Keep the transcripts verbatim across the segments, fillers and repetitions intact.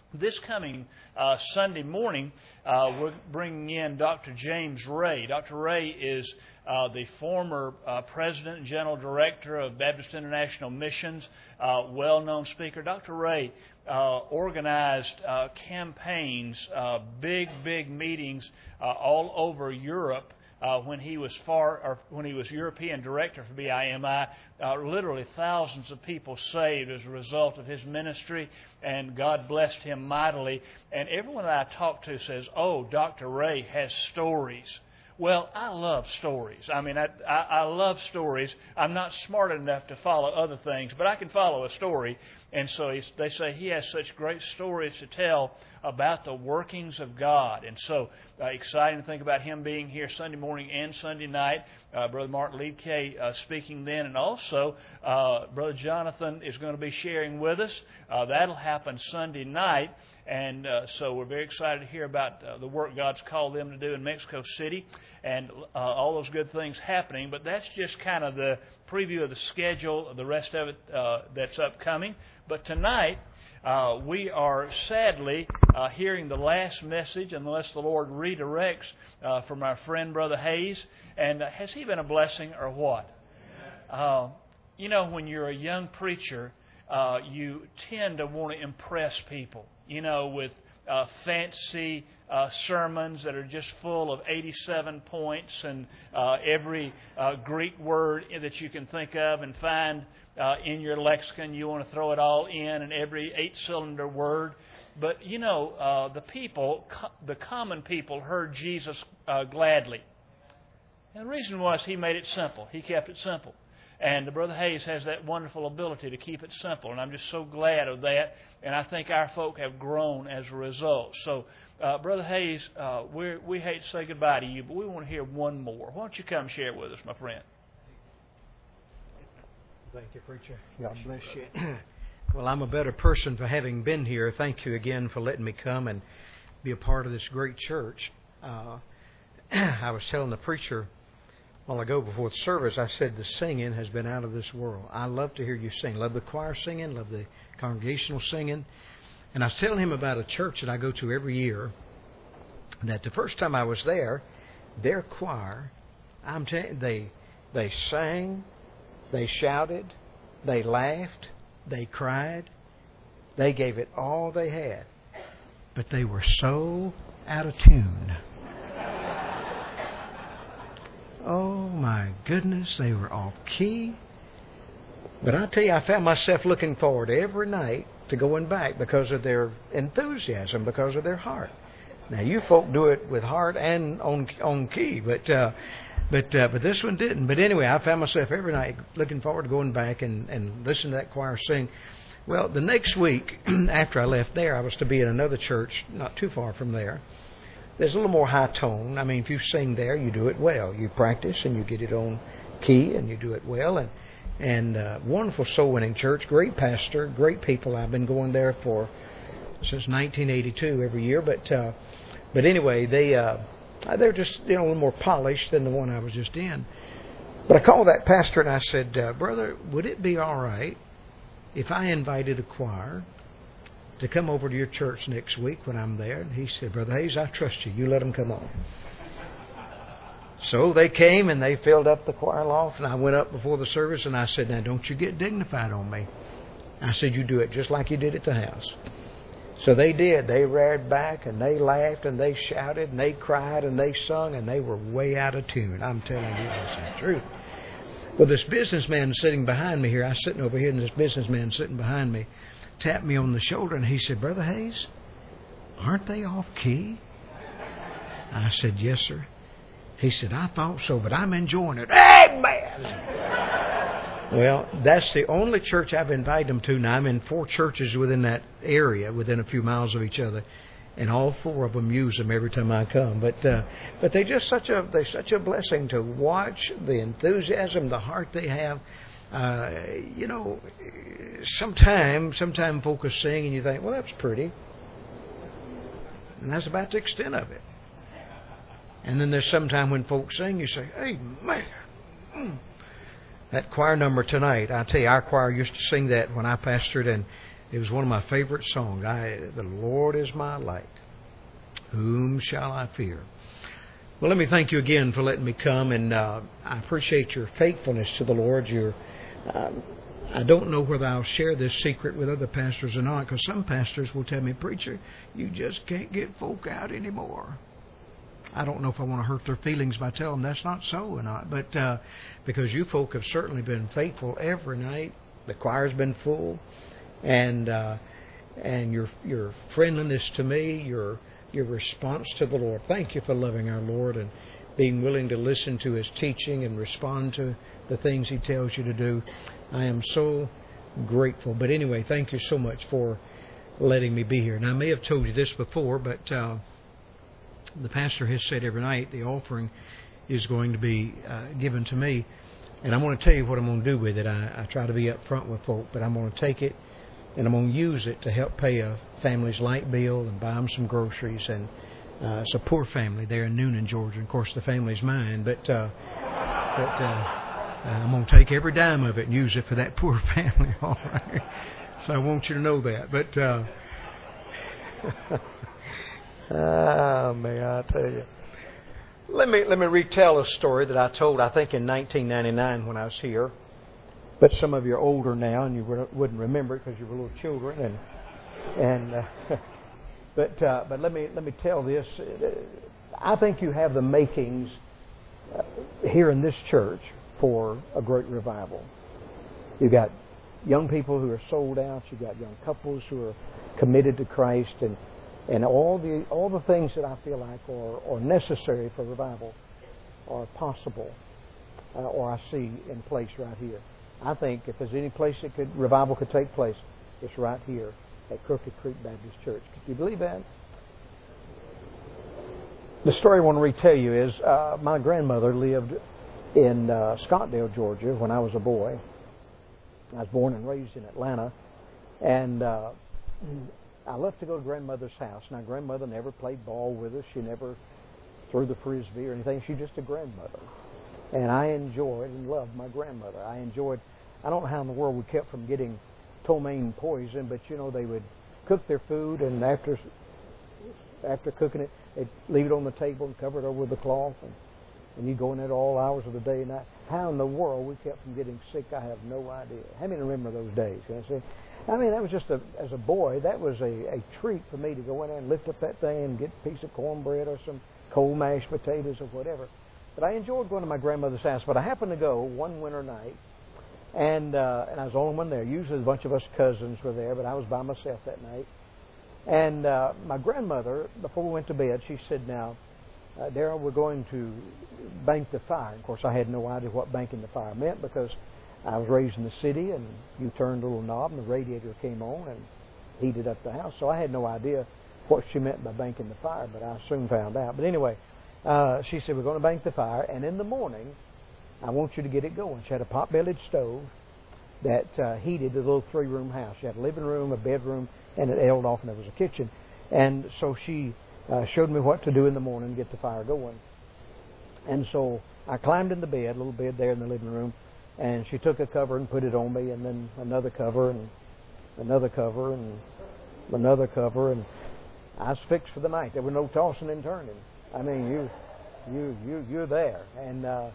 This coming uh, Sunday morning, uh, we're bringing in Doctor James Ray. Doctor Ray is uh, the former uh, President and General Director of Baptist International Missions, uh, well-known speaker. Doctor Ray uh, organized uh, campaigns, uh, big, big meetings uh, all over Europe. Uh, when he was far, or when he was European director for B I M I, uh, literally thousands of people saved as a result of his ministry, and God blessed him mightily. And everyone that I talk to says, "Oh, Doctor Ray has stories." Well, I love stories. I mean, I, I, I love stories. I'm not smart enough to follow other things, but I can follow a story. And so he's, they say he has such great stories to tell about the workings of God. And so uh, exciting to think about him being here Sunday morning and Sunday night. Uh, Brother Martin Liedtke uh, speaking then. And also, uh, Brother Jonathan is going to be sharing with us. Uh, that'll happen Sunday night. And uh, so we're very excited to hear about uh, the work God's called them to do in Mexico City and uh, all those good things happening. But that's just kind of the preview of the schedule, the rest of it uh, that's upcoming. But tonight, uh, we are sadly uh, hearing the last message, unless the Lord redirects, uh, from our friend Brother Hayes. And uh, has he been a blessing or what? Uh, you know, when you're a young preacher, uh, you tend to want to impress people. You know, with uh, fancy uh, sermons that are just full of eighty-seven points and uh, every uh, Greek word that you can think of and find uh, in your lexicon, you want to throw it all in, and every eight-cylinder word. But, you know, uh, the people, co- the common people heard Jesus uh, gladly. And the reason was he made it simple. He kept it simple. And Brother Hayes has that wonderful ability to keep it simple. And I'm just so glad of that. And I think our folk have grown as a result. So, uh, Brother Hayes, uh, we we hate to say goodbye to you, but we want to hear one more. Why don't you come share with us, my friend? Thank you, Preacher. God bless you. Well, I'm a better person for having been here. Thank you again for letting me come and be a part of this great church. Uh, I was telling the preacher a while ago before the service, I said the singing has been out of this world. I love to hear you sing. Love the choir singing, love the congregational singing. And I was telling him about a church that I go to every year, that the first time I was there, their choir, I'm telling you, they, they sang, they shouted, they laughed, they cried, they gave it all they had. But they were so out of tune. Oh, my goodness, they were off key. But I tell you, I found myself looking forward every night to going back because of their enthusiasm, because of their heart. Now, you folk do it with heart and on on key, but uh, but uh, but this one didn't. But anyway, I found myself every night looking forward to going back and, and listening to that choir sing. Well, the next week, after I left there, I was to be in another church not too far from there. There's a little more high tone. I mean, if you sing there, you do it well. You practice and you get it on key and you do it well. And and uh, wonderful soul-winning church, great pastor, great people. I've been going there for since nineteen eighty-two every year. But uh, but anyway, they uh, they're just you know a little more polished than the one I was just in. But I called that pastor and I said, uh, brother, would it be all right if I invited a choir to come over to your church next week when I'm there? And he said, Brother Hayes, I trust you. You let them come on. So they came and they filled up the choir loft, and I went up before the service and I said, now don't you get dignified on me. I said, you do it just like you did at the house. So they did. They reared back and they laughed and they shouted and they cried and they sung and they were way out of tune. I'm telling you, that's the truth. Well, this businessman sitting behind me here, I was sitting over here and this businessman sitting behind me tapped me on the shoulder and he said, Brother Hayes, aren't they off key? I said, yes, sir. He said, I thought so, but I'm enjoying it. Amen! Well, that's the only church I've invited them to. Now, I'm in four churches within that area, within a few miles of each other, and all four of them use them every time I come. But uh, but they're just such a they're such a blessing to watch the enthusiasm, the heart they have. Uh, you know, sometime, sometime folk are sing and you think, well, that's pretty. And that's about the extent of it. And then there's sometime when folks sing, you say, hey, man, mm. That choir number tonight, I tell you, our choir used to sing that when I pastored, and It was one of my favorite songs. I, the Lord is my light. Whom shall I fear? Well, let me thank you again for letting me come, and uh, I appreciate your faithfulness to the Lord. Your, uh, I don't know whether I'll share this secret with other pastors or not, because some pastors will tell me, "Preacher, you just can't get folk out anymore." I don't know if I want to hurt their feelings by telling them that's not so or not, but uh, because you folk have certainly been faithful every night. The choir's been full, and uh, and your your friendliness to me, your your response to the Lord. Thank you for loving our Lord and being willing to listen to His teaching and respond to the things He tells you to do. I am so grateful. But anyway, thank you so much for letting me be here. And I may have told you this before, but uh, the pastor has said every night the offering is going to be uh, given to me. And I'm going to tell you what I'm going to do with it. I, I try to be up front with folk, but I'm going to take it and I'm going to use it to help pay a family's light bill and buy them some groceries. And uh, it's a poor family there in Noonan, Georgia. And of course, the family's mine, but uh, but uh, I'm going to take every dime of it and use it for that poor family. All right. So I want you to know that. But uh, ah, may I tell you? Let me let me retell a story that I told, I think, in nineteen ninety-nine when I was here. But some of you are older now, and you wouldn't remember it because you were little children. And and uh, but uh, but let me let me tell this. I think you have the makings uh, here in this church for a great revival. You got young people who are sold out. You got young couples who are committed to Christ, and and all the all the things that I feel like are, are necessary for revival are possible, uh, or I see in place right here. I think if there's any place that could revival could take place, it's right here at Crooked Creek Baptist Church. Could you believe that? The story I want to retell you is uh, my grandmother lived in uh, Scottsdale, Georgia, when I was a boy. I was born and raised in Atlanta, and uh, I loved to go to grandmother's house. Now, grandmother never played ball with us. She never threw the frisbee or anything. She was just a grandmother. And I enjoyed and loved my grandmother. I enjoyed, I don't know how in the world we kept from getting ptomaine poison, but, you know, they would cook their food, and after after cooking it, they'd leave it on the table and cover it over with a cloth, and, and you'd go in there all hours of the day and night. How in the world we kept from getting sick, I have no idea. How many remember those days? Can I say? I mean, that was just a, as a boy, that was a, a treat for me to go in there and lift up that thing and get a piece of cornbread or some cold mashed potatoes or whatever. But I enjoyed going to my grandmother's house. But I happened to go one winter night, and uh, and I was the only one there. Usually a bunch of us cousins were there, but I was by myself that night. And uh, my grandmother, before we went to bed, she said, "Now, uh, Darrell, we're going to bank the fire." Of course, I had no idea what banking the fire meant because I was raised in the city, and you turned a little knob, and the radiator came on and heated up the house. So I had no idea what she meant by banking the fire, but I soon found out. But anyway, uh, she said, "We're going to bank the fire, and in the morning, I want you to get it going." She had a pot-bellied stove that uh, heated a little three-room house. She had a living room, a bedroom, and it ailed off, and there was a kitchen. And so she uh, showed me what to do in the morning to get the fire going. And so I climbed in the bed, a little bed there in the living room, and she took a cover and put it on me, and then another cover, and another cover, and another cover, and I was fixed for the night. There was no tossing and turning. I mean, you, you, you, you're there, and uh,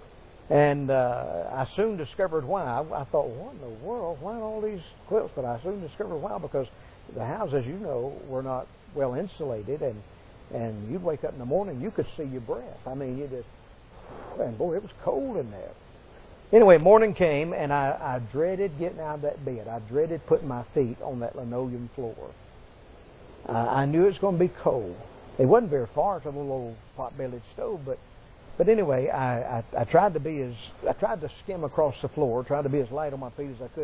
and uh, I soon discovered why. I, I thought, what in the world? Why all these quilts? But I soon discovered why, because the houses, you know, were not well insulated, and and you'd wake up in the morning, you could see your breath. I mean, you just, and boy, it was cold in there. Anyway, morning came, and I, I dreaded getting out of that bed. I dreaded putting my feet on that linoleum floor. Uh, I knew it was going to be cold. It wasn't very far to the little old pot-bellied stove, but but anyway, I, I, I tried to be as I tried to skim across the floor, tried to be as light on my feet as I could,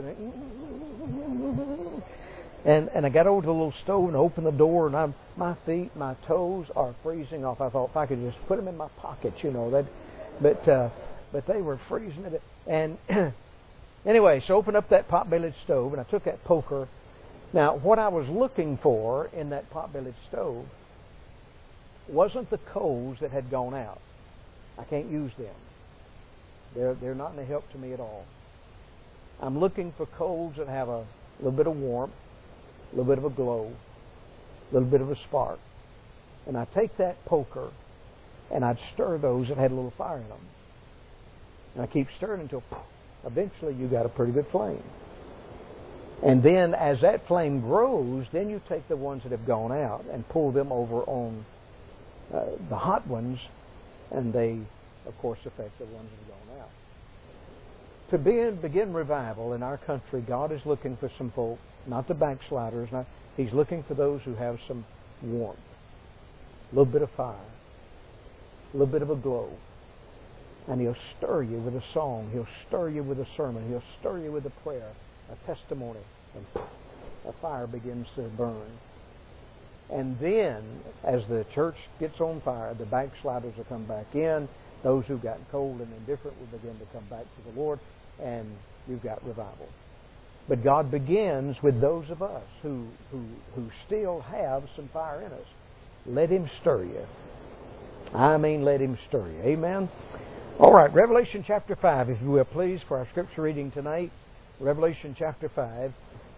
and and I got over to the little stove and opened the door, and I'm, my feet, my toes are freezing off. I thought if I could just put them in my pockets, you know, that, but uh, but they were freezing it. And anyway, so I opened up that pot-bellied stove, and I took that poker. Now, what I was looking for in that pot-bellied stove wasn't the coals that had gone out. I can't use them. They're, they're not any help to me at all. I'm looking for coals that have a little bit of warmth, a little bit of a glow, a little bit of a spark. And I'd take that poker and I'd stir those that had a little fire in them. And I keep stirring until eventually you got a pretty good flame. And then as that flame grows, then you take the ones that have gone out and pull them over on uh, the hot ones, and they, of course, affect the ones that have gone out. To begin, begin revival in our country, God is looking for some folk, not the backsliders. Not, he's looking for those who have some warmth, a little bit of fire, a little bit of a glow. And He'll stir you with a song. He'll stir you with a sermon. He'll stir you with a prayer, a testimony. And a fire begins to burn. And then, as the church gets on fire, the backsliders will come back in. Those who've gotten cold and indifferent will begin to come back to the Lord. And you've got revival. But God begins with those of us who, who, who still have some fire in us. Let Him stir you. I mean, let Him stir you. Amen? All right, Revelation chapter five, if you will, please, for our scripture reading tonight. Revelation chapter five.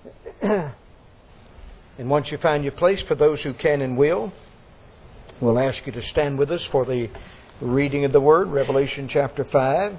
And once you find your place, for those who can and will, we'll ask you to stand with us for the reading of the Word. Revelation chapter five.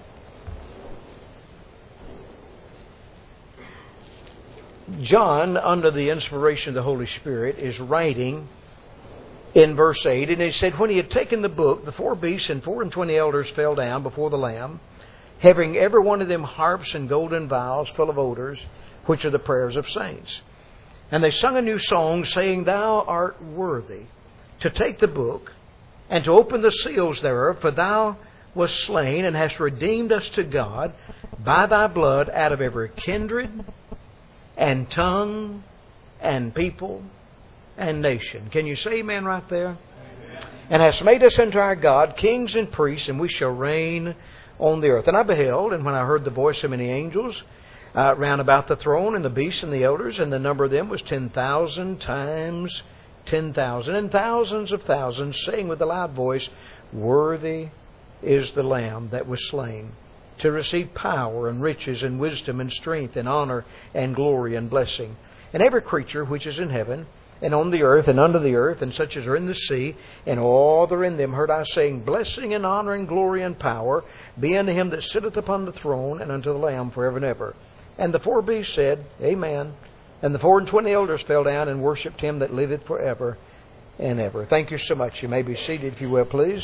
John, under the inspiration of the Holy Spirit, is writing in verse eight, and he said, when he had taken the book, the four beasts and four and twenty elders fell down before the Lamb, having every one of them harps and golden vials full of odors, which are the prayers of saints. And they sung a new song, saying, Thou art worthy to take the book and to open the seals thereof, for Thou wast slain and hast redeemed us to God by Thy blood out of every kindred and tongue and people and nation. Can you say amen right there? Amen. And hast made us unto our God kings and priests, and we shall reign on the earth. And I beheld, and when I heard the voice of many angels uh, round about the throne, and the beasts and the elders, and the number of them was ten thousand times ten thousand, and thousands of thousands, saying with a loud voice, Worthy is the Lamb that was slain, to receive power and riches and wisdom and strength and honor and glory and blessing. And every creature which is in heaven, and on the earth, and under the earth, and such as are in the sea, and all that are in them, heard I saying, Blessing and honor and glory and power be unto Him that sitteth upon the throne, and unto the Lamb forever and ever. And the four beasts said, Amen. And the four and twenty elders fell down and worshipped Him that liveth forever and ever. Thank you so much. You may be seated, if you will, please.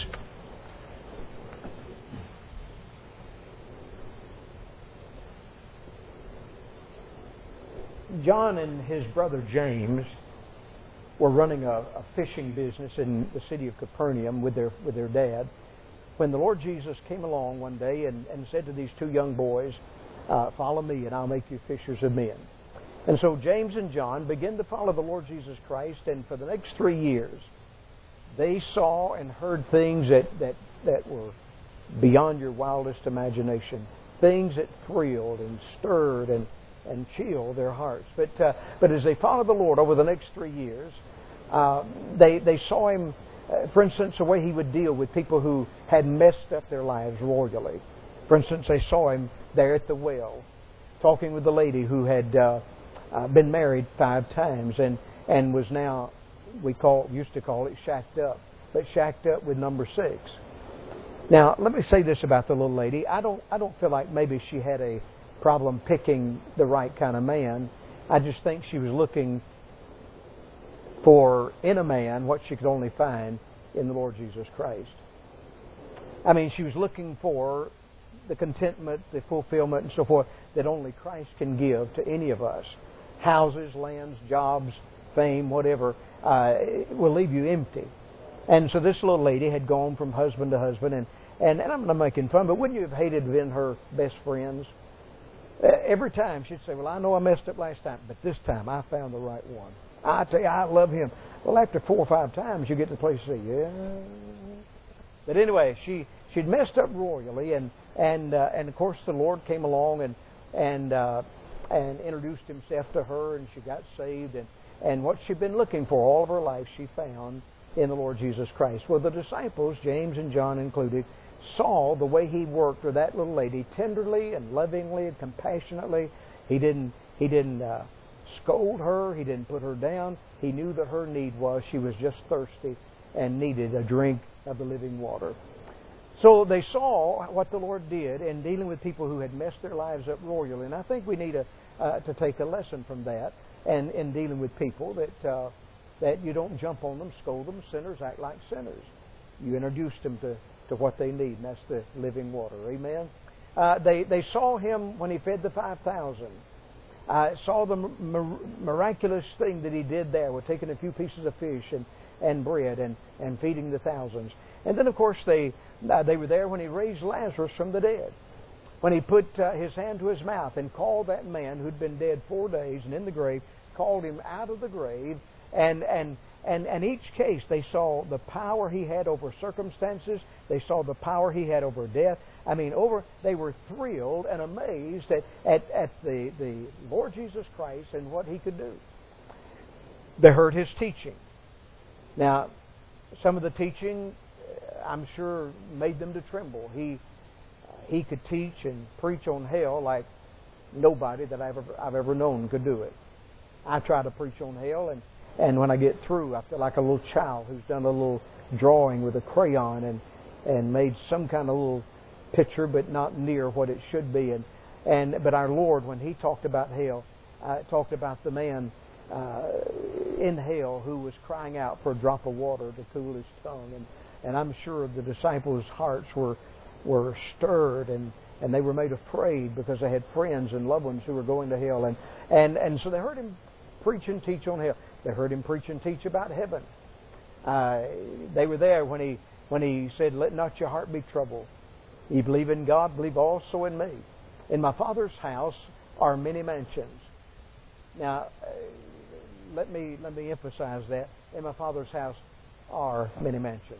John and his brother James were running a, a fishing business in the city of Capernaum with their with their dad, when the Lord Jesus came along one day and, and said to these two young boys, uh, Follow me and I'll make you fishers of men. And so James and John began to follow the Lord Jesus Christ, and for the next three years they saw and heard things that, that, that were beyond your wildest imagination, things that thrilled and stirred and and chill their hearts. But uh, but as they followed the Lord over the next three years, uh, they they saw Him, uh, for instance, the way He would deal with people who had messed up their lives royally. For instance, they saw Him there at the well, talking with the lady who had uh, uh, been married five times and and was now, we call used to call it shacked up, but shacked up with number six. Now, let me say this about the little lady. I don't I don't feel like maybe she had a problem picking the right kind of man. I just think she was looking for in a man what she could only find in the Lord Jesus Christ. I mean, she was looking for the contentment, the fulfillment, and so forth that only Christ can give to any of us. Houses, lands, jobs, fame, whatever, uh, will leave you empty. And so this little lady had gone from husband to husband, and, and, and I'm not making fun, but wouldn't you have hated to have been her best friends? Every time she'd say, well, I know I messed up last time, but this time I found the right one. I tell you, I love him. Well, after four or five times, you get to the place to say, yeah. But anyway, she, she'd messed up royally, and and uh, and of course the Lord came along and and uh, and introduced Himself to her, and she got saved. And, and what she'd been looking for all of her life, she found in the Lord Jesus Christ. Well, the disciples, James and John included, saw the way He worked with that little lady tenderly and lovingly and compassionately. He didn't he didn't uh, scold her. He didn't put her down. He knew that her need was she was just thirsty and needed a drink of the living water. So they saw what the Lord did in dealing with people who had messed their lives up royally. And I think we need a, uh, to take a lesson from that, and in dealing with people, that uh, that you don't jump on them, scold them. Sinners act like sinners. You introduce them to, to what they need, and that's the living water. Amen? Uh, they, they saw Him when He fed the five thousand. Uh, saw the mir- miraculous thing that He did there with taking a few pieces of fish and, and bread and, and feeding the thousands. And then, of course, they uh, they were there when He raised Lazarus from the dead. When He put uh, His hand to his mouth and called that man who'd been dead four days and in the grave, called him out of the grave. And, and, and, and each case, they saw the power He had over circumstances. They saw the power He had over death. I mean, over they were thrilled and amazed at, at, at the, the Lord Jesus Christ and what He could do. They heard His teaching. Now, some of the teaching, I'm sure, made them to tremble. He he could teach and preach on hell like nobody that I've ever, I've ever known could do it. I try to preach on hell, and, and when I get through, I feel like a little child who's done a little drawing with a crayon and, and made some kind of little picture, but not near what it should be. And, and but our Lord, when He talked about hell, uh, talked about the man uh, in hell who was crying out for a drop of water to cool his tongue. And, and I'm sure the disciples' hearts were were stirred, and, and they were made afraid because they had friends and loved ones who were going to hell. And, and, and so they heard Him preach and teach on hell. They heard Him preach and teach about heaven. Uh, they were there when he, when he said, "Let not your heart be troubled. Ye believe in God, believe also in me. In my Father's house are many mansions." Now, uh, let me let me emphasize that. In my Father's house are many mansions.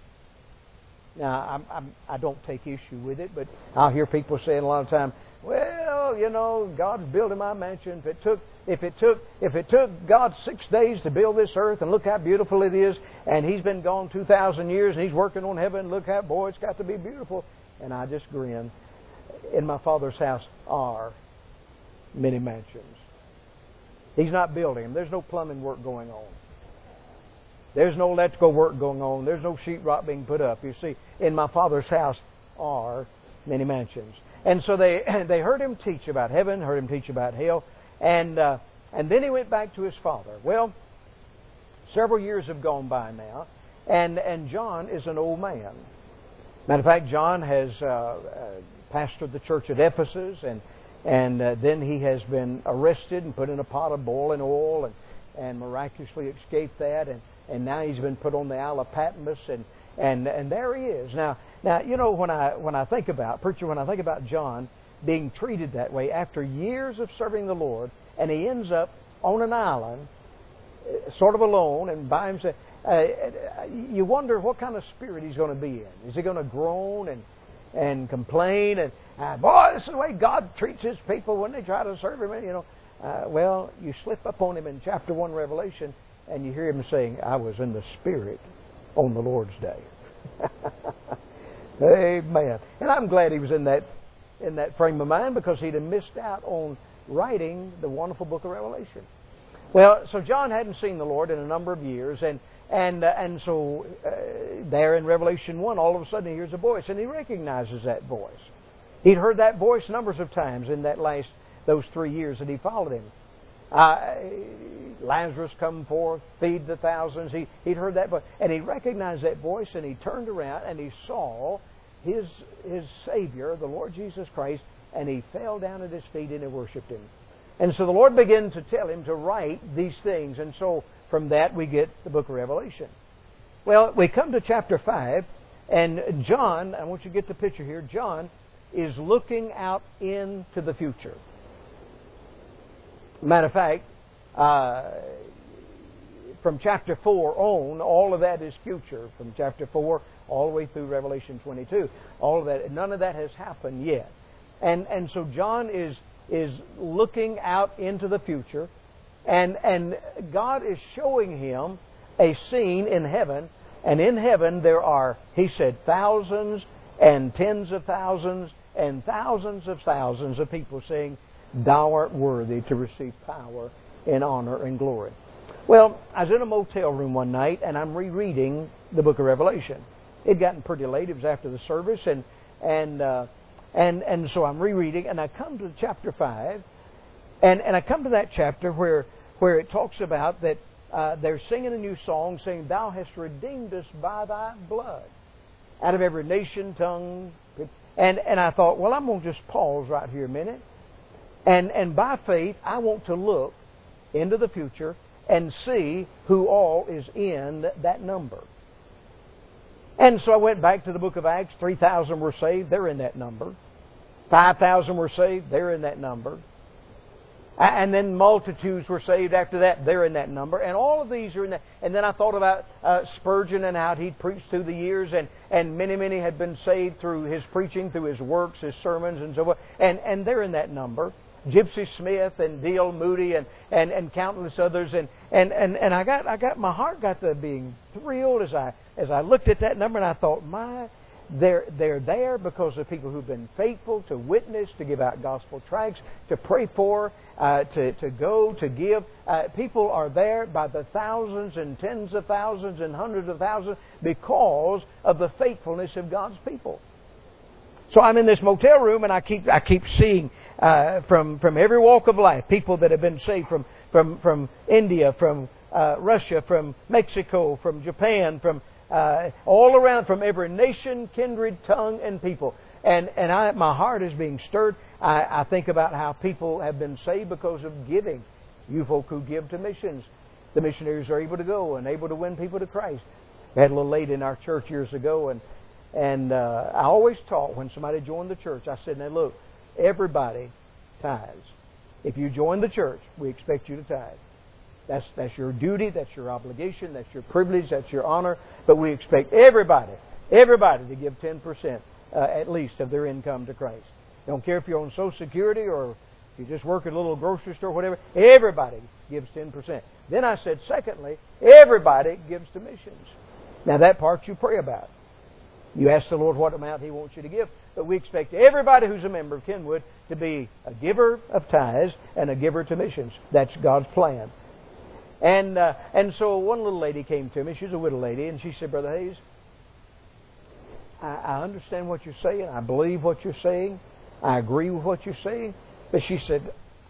Now, I'm, I'm, I don't take issue with it, but I'll hear people saying a lot of time, "Well, you know, God's building my mansion. If it took, if it took, if it took God six days to build this earth, and look how beautiful it is, and He's been gone two thousand years, and He's working on heaven. Look how, boy, it's got to be beautiful." And I just grin. In my Father's house are many mansions. He's not building them. There's no plumbing work going on. There's no electrical work going on. There's no sheetrock being put up. You see, in my Father's house are many mansions. And so they they heard Him teach about heaven, heard Him teach about hell, and uh, and then He went back to His Father. Well, several years have gone by now, and and John is an old man. Matter of fact, John has uh, uh, pastored the church at Ephesus, and and uh, then he has been arrested and put in a pot of boiling oil, and, and miraculously escaped that, and And now he's been put on the Isle of Patmos, and, and, and there he is. Now, now you know, when I when I think about, preacher, when I think about John being treated that way after years of serving the Lord, and he ends up on an island, sort of alone and by himself, uh, you wonder what kind of spirit he's going to be in. Is he going to groan and and complain and, uh, boy, this is the way God treats His people when they try to serve Him? You know, uh, well, you slip up on him in chapter one, Revelation, and you hear him saying, "I was in the Spirit on the Lord's day." Amen. And I'm glad he was in that in that frame of mind, because he'd have missed out on writing the wonderful book of Revelation. Well, so John hadn't seen the Lord in a number of years, and and uh, and so uh, there in Revelation one, all of a sudden he hears a voice, and he recognizes that voice. He'd heard that voice numbers of times in that last those three years that he followed Him. Uh, Lazarus come forth, feed the thousands. He, he'd heard that voice, and he recognized that voice, and he turned around and he saw his his Savior, the Lord Jesus Christ, and he fell down at His feet and he worshipped Him. And so the Lord began to tell him to write these things, and so from that we get the book of Revelation. Well, we come to chapter five, and John, I want you to get the picture here, John is looking out into the future. Matter of fact, uh, from chapter four on, all of that is future. From chapter four all the way through Revelation twenty-two, all of that, none of that has happened yet. And and so John is is looking out into the future, and and God is showing him a scene in heaven, and in heaven there are, he said, thousands and tens of thousands and thousands of thousands of people saying, "Thou art worthy to receive power in honor and glory. Well, I was in a motel room one night, and I'm rereading the book of Revelation. It had gotten pretty late. It was after the service, and and uh, and and so I'm rereading, and I come to chapter five, and, and I come to that chapter where where it talks about that uh, they're singing a new song, saying, "Thou hast redeemed us by Thy blood, out of every nation, tongue." And and I thought, well, I'm going to just pause right here a minute, and and by faith, I want to look into the future and see who all is in that number. And so I went back to the book of Acts. three thousand were saved. They're in that number. five thousand were saved. They're in that number. And then multitudes were saved after that. They're in that number. And all of these are in that. And then I thought about uh, Spurgeon and how he'd preached through the years. And, and many, many had been saved through his preaching, through his works, his sermons, and so forth. And, and they're in that number. Gypsy Smith and D L Moody and, and, and countless others. And, and, and, and I got I got my heart got to being thrilled as I as I looked at that number, and I thought, my they're they're there because of people who've been faithful to witness, to give out gospel tracts, to pray for, uh, to, to go, to give. Uh, people are there by the thousands and tens of thousands and hundreds of thousands because of the faithfulness of God's people. So I'm in this motel room, and I keep I keep seeing uh, from from every walk of life people that have been saved from from from India, from uh, Russia, from Mexico, from Japan, from uh, all around, from every nation, kindred, tongue, and people. And and I, my heart is being stirred. I, I think about how people have been saved because of giving. You folk who give to missions, the missionaries are able to go and able to win people to Christ. We had a little lady in our church years ago, and And uh, I always taught when somebody joined the church, I said, now look, everybody tithes. If you join the church, we expect you to tithe. That's, that's your duty, that's your obligation, that's your privilege, that's your honor. But we expect everybody, everybody to give ten percent uh, at least of their income to Christ. Don't care if you're on Social Security or if you just work at a little grocery store, whatever. Everybody gives ten percent. Then I said, secondly, everybody gives to missions. Now that part you pray about. You ask the Lord what amount He wants you to give. But we expect everybody who's a member of Kenwood to be a giver of tithes and a giver to missions. That's God's plan. And uh, and so one little lady came to me. She's a widow lady. And she said, Brother Hayes, I, I understand what you're saying. I believe what you're saying. I agree with what you're saying. But she said,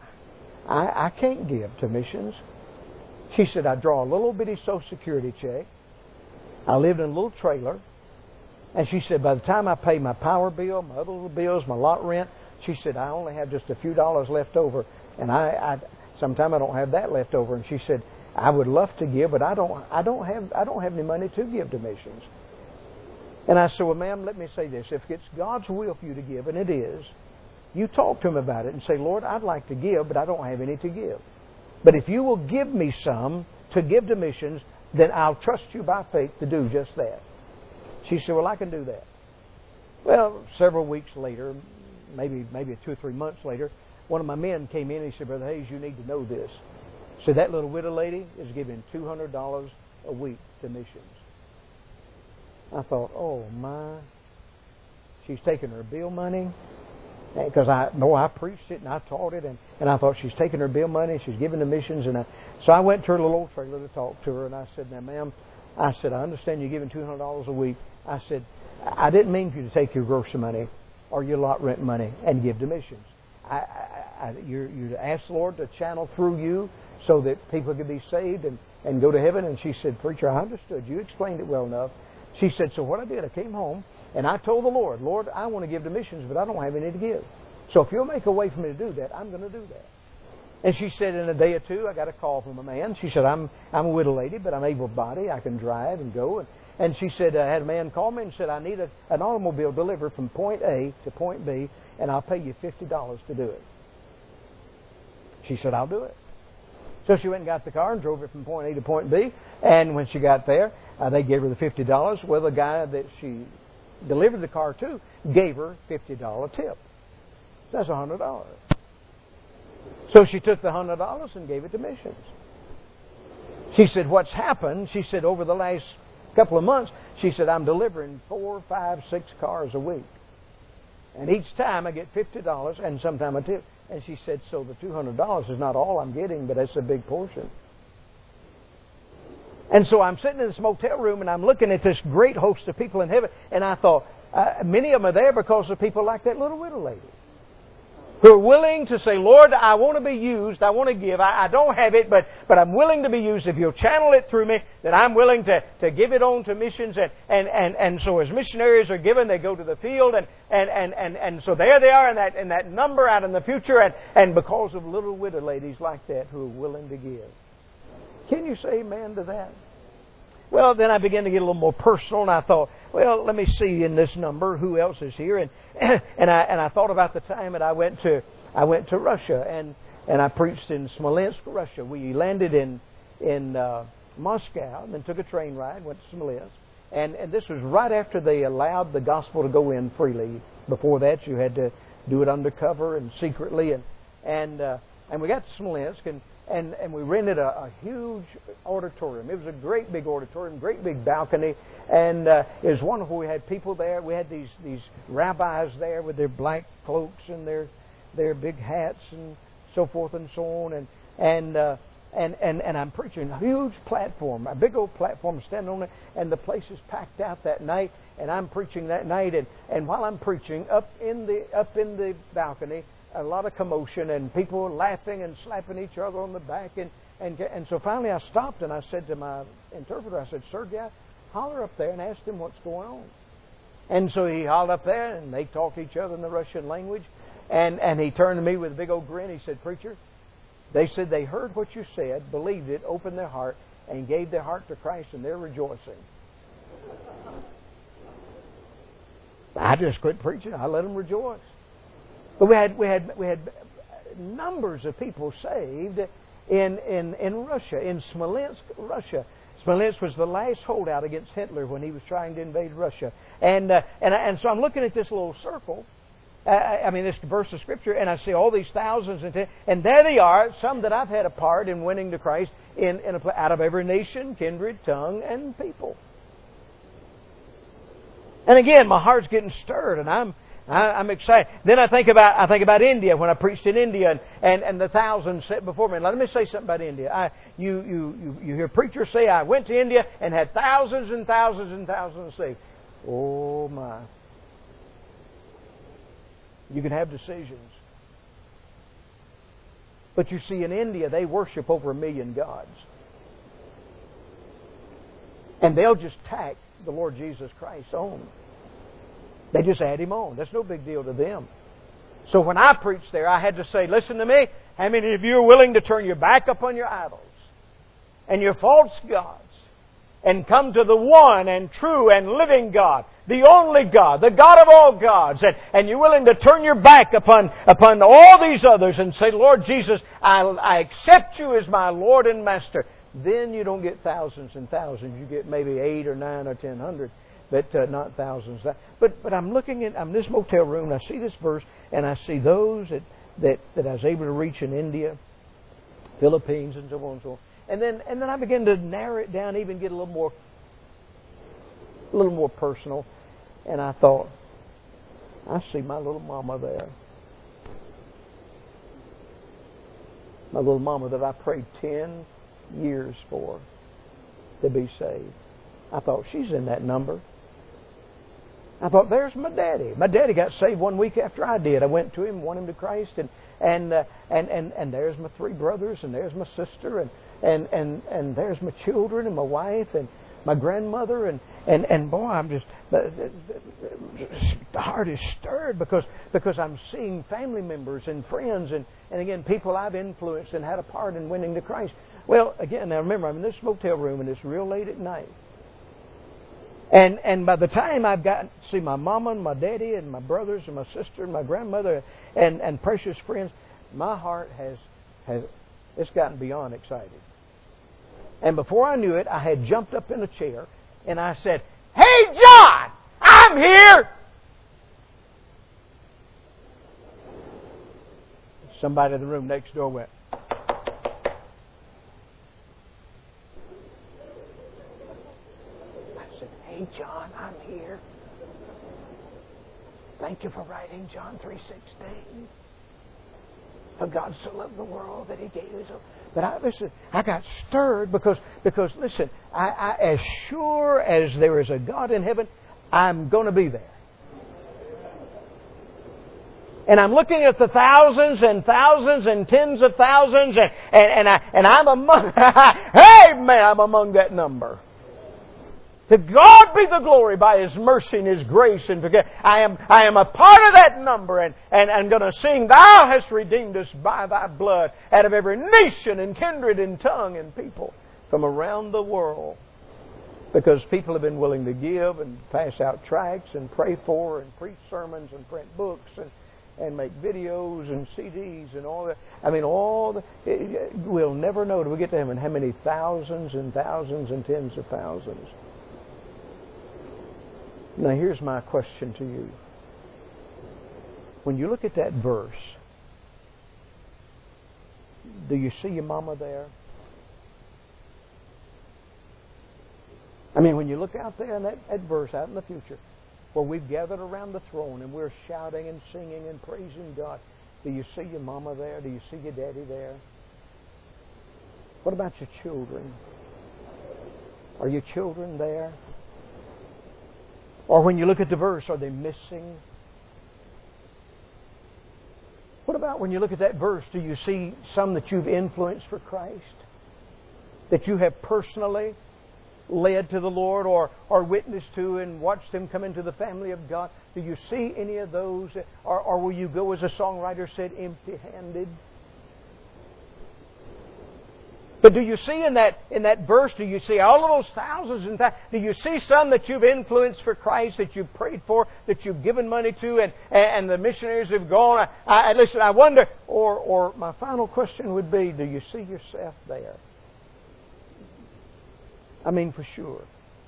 I, I can't give to missions. She said, I draw a little bitty Social Security check. I lived in a little trailer. And she said, by the time I pay my power bill, my other little bills, my lot rent, she said, I only have just a few dollars left over. And I, I sometimes I don't have that left over. And she said, I would love to give, but I don't I don't have I don't have any money to give to missions. And I said, well, ma'am, let me say this. If it's God's will for you to give, and it is, you talk to Him about it and say, Lord, I'd like to give, but I don't have any to give. But if you will give me some to give to missions, then I'll trust you by faith to do just that. She said, well, I can do that. Well, several weeks later, maybe maybe two or three months later, one of my men came in and he said, Brother Hayes, you need to know this. So that little widow lady is giving two hundred dollars a week to missions. I thought, oh, my. She's taking her bill money. Because I no, I preached it and I taught it. And, and I thought she's taking her bill money. She's giving to missions. And I, so I went to her little old trailer to talk to her. And I said, now, ma'am, I said, I understand you're giving two hundred dollars a week. I said, I didn't mean for you to take your grocery money or your lot rent money and give to missions. I, I, I, you're, you're to ask the Lord to channel through you so that people could be saved and, and go to heaven. And she said, Preacher, I understood. You explained it well enough. She said, so what I did, I came home and I told the Lord, Lord, I want to give to missions, but I don't have any to give. So if you'll make a way for me to do that, I'm going to do that. And she said, in a day or two, I got a call from a man. She said, I'm I'm a widow lady, but I'm able-bodied. I can drive and go. And, and she said, I had a man call me and said, I need a, an automobile delivered from point A to point B, and I'll pay you fifty dollars to do it. She said, I'll do it. So she went and got the car and drove it from point A to point B. And when she got there, uh, they gave her the fifty dollars. Well, the guy that she delivered the car to gave her a fifty dollars tip. That's one hundred dollars. So she took the one hundred dollars and gave it to missions. She said, what's happened, she said, over the last couple of months, she said, I'm delivering four, five, six cars a week. And each time I get fifty dollars and sometimes a tip. And she said, so the two hundred dollars is not all I'm getting, but it's a big portion. And so I'm sitting in this motel room and I'm looking at this great host of people in heaven. And I thought, uh, many of them are there because of people like that little widow lady, who are willing to say, Lord, I want to be used. I want to give. I, I don't have it, but, but I'm willing to be used. If you'll channel it through me, then I'm willing to, to give it on to missions. And, and, and, and so as missionaries are given, they go to the field. And, and, and, and, and so there they are in that, in that number out in the future. And, and because of little widow ladies like that who are willing to give. Can you say amen to that? Well, then I began to get a little more personal, and I thought, well, let me see in this number who else is here, and and I and I thought about the time that I went to I went to Russia, and, and I preached in Smolensk, Russia. We landed in in uh, Moscow, and then took a train ride, went to Smolensk, and and this was right after they allowed the gospel to go in freely. Before that, you had to do it undercover and secretly, and and uh, and we got to Smolensk, and. And, and we rented a, a huge auditorium. It was a great big auditorium, great big balcony. And uh, it was wonderful. We had people there. We had these, these rabbis there with their black cloaks and their their big hats and so forth and so on. And and uh, and, and, and I'm preaching a huge platform, a big old platform standing on it. And the place is packed out that night. And I'm preaching that night. And, and while I'm preaching, up in the up in the balcony, a lot of commotion and people laughing and slapping each other on the back. And, and, and so finally I stopped and I said to my interpreter, I said, Sergei, holler up there and ask them what's going on. And so he hollered up there and they talked to each other in the Russian language. And, and he turned to me with a big old grin. He said, Preacher, they said they heard what you said, believed it, opened their heart, and gave their heart to Christ, and they're rejoicing. I just quit preaching. I let them rejoice. But we had we had we had numbers of people saved in in, in Russia, in Smolensk, Russia. Smolensk was the last holdout against Hitler when he was trying to invade Russia. And uh, and and so I'm looking at this little circle. Uh, I mean, this verse of Scripture, and I see all these thousands, and, and there they are, some that I've had a part in winning to Christ in, in a, out of every nation, kindred, tongue, and people. And again, my heart's getting stirred, and I'm I, I'm excited. Then I think about I think about India when I preached in India, and, and, and the thousands set before me. And let me say something about India. I, you, you, you, you hear preachers say, I went to India and had thousands and thousands and thousands saved. Oh, my. You can have decisions. But you see, in India, they worship over a million gods. And they'll just tack the Lord Jesus Christ on. They just add Him on. That's no big deal to them. So when I preached there, I had to say, listen to me, how many of you are willing to turn your back upon your idols and your false gods and come to the one and true and living God, the only God, the God of all gods, and, and you're willing to turn your back upon, upon all these others and say, Lord Jesus, I, I accept You as my Lord and Master. Then you don't get thousands and thousands. You get maybe eight or nine or ten hundred. But uh, not thousands. But but I'm looking at I'm in this motel room and I see this verse and I see those that, that, that I was able to reach in India, Philippines, and so on and so on. And then and then I begin to narrow it down, even get a little more a little more personal. And I thought, I see my little mama there. My little mama that I prayed ten years for to be saved. I thought, she's in that number. I thought, there's my daddy. My daddy got saved one week after I did. I went to him, won him to Christ, and and uh, and, and and there's my three brothers, and there's my sister, and and and, and there's my children, and my wife, and my grandmother, and and, and boy, I'm just the, the heart is stirred because because I'm seeing family members and friends, and and again people I've influenced and had a part in winning to Christ. Well, again, now remember, I'm in this motel room, and it's real late at night. And and by the time I've got to see my mama and my daddy and my brothers and my sister and my grandmother and, and precious friends, my heart has has it's gotten beyond excited. And before I knew it, I had jumped up in a chair and I said, "Hey, John, I'm here." Somebody in the room next door went, "Hey, John, I'm here. Thank you for writing John three sixteen. For God so loved the world that He gave His own. But I, listen, I got stirred because, because listen, I, I, as sure as there is a God in heaven, I'm going to be there. And I'm looking at the thousands and thousands and tens of thousands, and, and, and, I, and I'm among, hey man, I'm among that number. To God be the glory by His mercy and His grace and forgiveness. I am, I am a part of that number, and, and I'm going to sing, Thou hast redeemed us by Thy blood out of every nation and kindred and tongue and people from around the world. Because people have been willing to give and pass out tracts and pray for and preach sermons and print books and, and make videos and C Ds and all that. I mean, all the, it, we'll never know till we get to heaven how many thousands and thousands and tens of thousands. Now here's my question to you. When you look at that verse, do you see your mama there? I mean, when you look out there in that, that verse out in the future, where we've gathered around the throne and we're shouting and singing and praising God, do you see your mama there? Do you see your daddy there? What about your children? Are your children there? Or when you look at the verse, are they missing? What about when you look at that verse, do you see some that you've influenced for Christ? That you have personally led to the Lord or, or witnessed to and watched them come into the family of God? Do you see any of those? Or, or will you go, as a songwriter said, empty-handed? But do you see in that in that verse, do you see all of those thousands and thousands? Do you see some that you've influenced for Christ, that you've prayed for, that you've given money to, and, and the missionaries have gone? I, I, listen, I wonder, or, or my final question would be, do you see yourself there? I mean, for sure.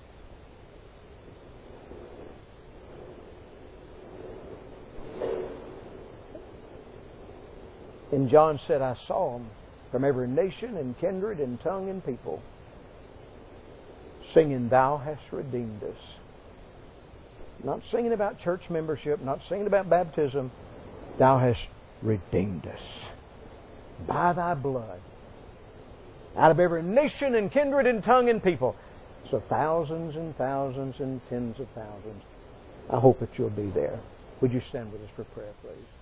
And John said, I saw them from every nation and kindred and tongue and people, singing, Thou hast redeemed us. Not singing about church membership, not singing about baptism. Thou hast redeemed us by Thy blood, out of every nation and kindred and tongue and people. So thousands and thousands and tens of thousands. I hope that you'll be there. Would you stand with us for prayer, please?